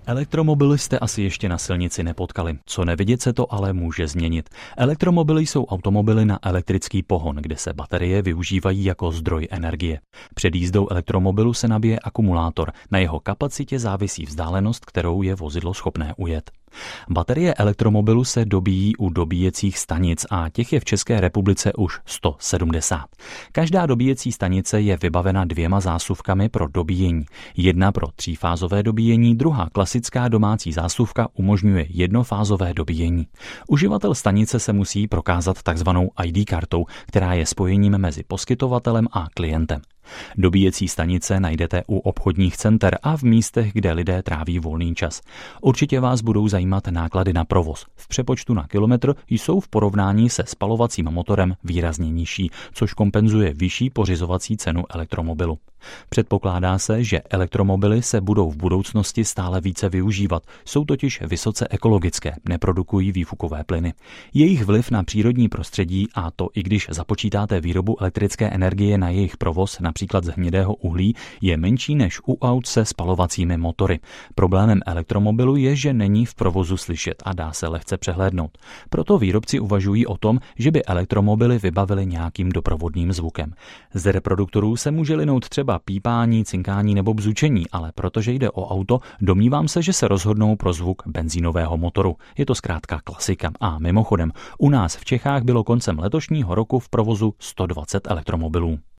Elektromobily jste asi ještě na silnici nepotkali. Co nevidět se to ale může změnit. Elektromobily jsou automobily na elektrický pohon, kde se baterie využívají jako zdroj energie. Před jízdou elektromobilu se nabije akumulátor. Na jeho kapacitě závisí vzdálenost, kterou je vozidlo schopné ujet. Baterie elektromobilu se dobíjí u dobíjecích stanic a těch je v České republice už 170. Každá dobíjecí stanice je vybavena 2 zásuvkami pro dobíjení. Jedna pro 3fázové dobíjení, druhá klasická domácí zásuvka umožňuje jednofázové dobíjení. Uživatel stanice se musí prokázat takzvanou ID kartou, která je spojením mezi poskytovatelem a klientem. Dobíjecí stanice najdete u obchodních center a v místech, kde lidé tráví volný čas. Určitě vás budou zajímat náklady na provoz. V přepočtu na kilometr jsou v porovnání se spalovacím motorem výrazně nižší, což kompenzuje vyšší pořizovací cenu elektromobilu. Předpokládá se, že elektromobily se budou v budoucnosti stále více využívat. Jsou totiž vysoce ekologické, neprodukují výfukové plyny. Jejich vliv na přírodní prostředí, a to i když započítáte výrobu elektrické energie na jejich provoz, například z hnědého uhlí, je menší než u aut se spalovacími motory. Problémem elektromobilu je, že není v provozu slyšet a dá se lehce přehlédnout. Proto výrobci uvažují o tom, že by elektromobily vybavili nějakým doprovodným zvukem. Z reproduktorů se může linout třeba pípání, cinkání nebo bzučení, ale protože jde o auto, domnívám se, že se rozhodnou pro zvuk benzínového motoru. Je to zkrátka klasika. A mimochodem, u nás v Čechách bylo koncem letošního roku v provozu 120 elektromobilů.